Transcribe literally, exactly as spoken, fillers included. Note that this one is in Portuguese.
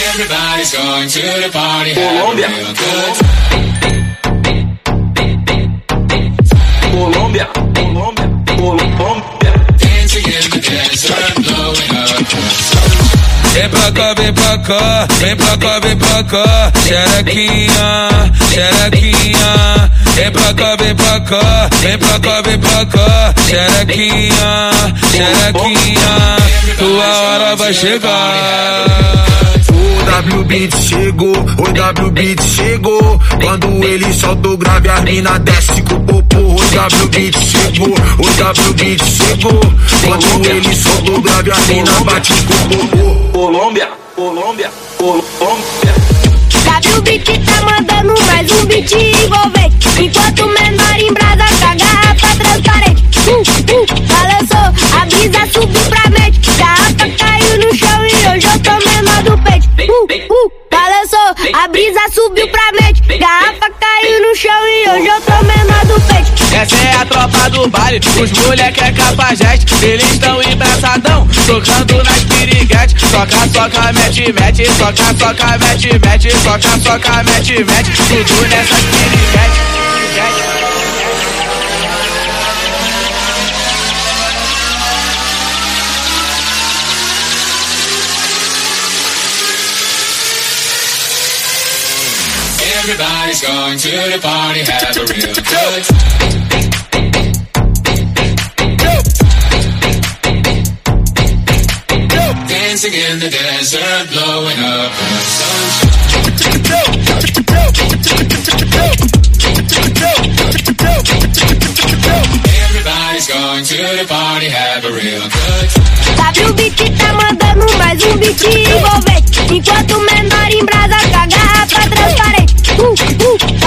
Everybody's going to the party, have a Colômbia. real good Colômbia, Colômbia, Colômbia. dancing in the desert, blowing up. Vem pra cá, vem pra cá, vem pra cá, vem pra cá, xerequinha, xerequinha. Vem pra cá, vem pra cá, vem pra cá, vem pra cá, xerequinha, xerequinha. Tua hora vai chegar. O W Beat chegou, o W Beat chegou. Quando ele solta o grave, a mina desce com o popô. O W Beat chegou, o W Beat chegou. Quando ele solta o grave, a mina bate com o popô. Colômbia, Colômbia, Colômbia. W Beat tá mandando mais um beat envolvente. Enquanto o menor em brasa com a garrafa transparente. Uh, uh, balançou, a brisa subiu pra mente. Garrafa caiu no chão e hoje eu tô menor do peito. Uh, uh, balançou, a brisa subiu pra mente. Garrafa caiu no chão e hoje eu tô menor do peito. Essa é a tropa do baile, os moleque é capajeste. Eles tão embraçadão, tocando nas piriguetes. Soca, soca, mete, mete, soca, soca, mete, mete, soca, soca, mete, mete. Tudo nessas piriguetes. Everybody's going to the party, have a real good time. Dancing in the desert, blowing up in the sunshine. Everybody's going to the party, have a real good time. W Beat tá mandando mais um beat envolvente. Enquanto o menor em brasa com a garrafa transparente. Uh, uh,